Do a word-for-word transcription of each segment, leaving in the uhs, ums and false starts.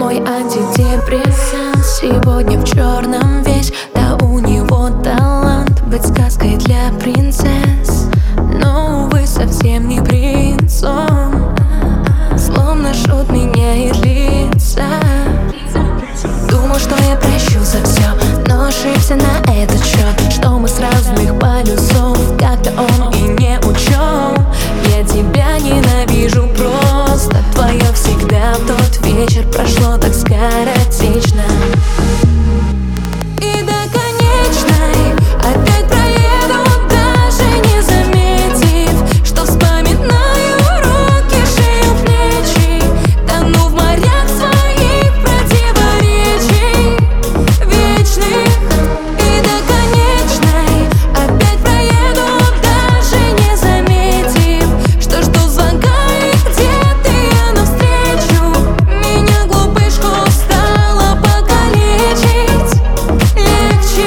Мой антидепрессант сегодня в черном весь. Да, у него талант быть сказкой для принцесс, но, увы, совсем не принц он. Словно шут меняет лица. Думал, что я прощу за все, но ошибся на этот счет, что мы с разных полюсов. Как-то он и не учел. Я тебя ненавижу просто. Твое всегда в тот вечер прошло так скоротечно. И до конечной опять проеду, даже не заметив, что вспоминаю руки, шею, плечи. Тону в морях своих противоречий вечных. И до конечной опять проеду, даже не заметив, что жду звонка и где-то я навстречу. Меня, глупышку, стало покалечить легче.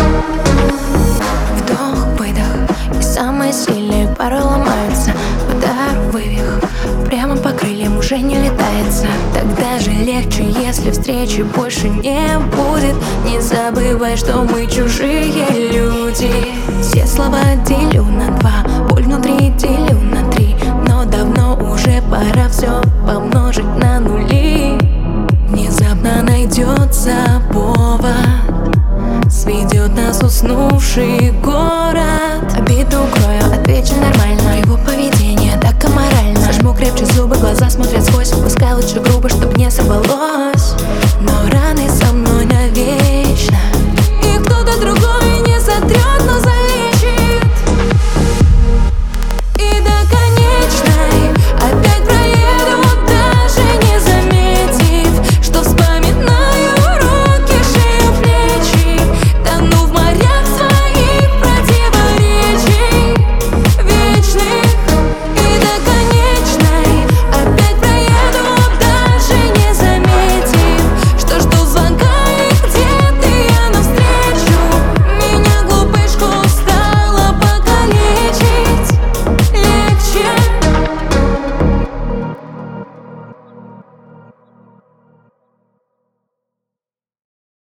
Вдох-выдох, и самые сильные порой ломаются. Удар-вывих, прямо по крыльям уже не летается. Так даже легче, если встречи больше не будет. Не забывай, что мы чужие люди. Все слова делю на два, боль внутри делю на три. Но давно уже пора все помножить на нули. Внезапно найдется повод, сведет нас уснувший город. Обиду укрою, отвечу нормально. Его поведение так аморально. Сожму крепче зубы, глаза смотрят сквозь. Пускай лучше грубо, чтоб не сорвалось.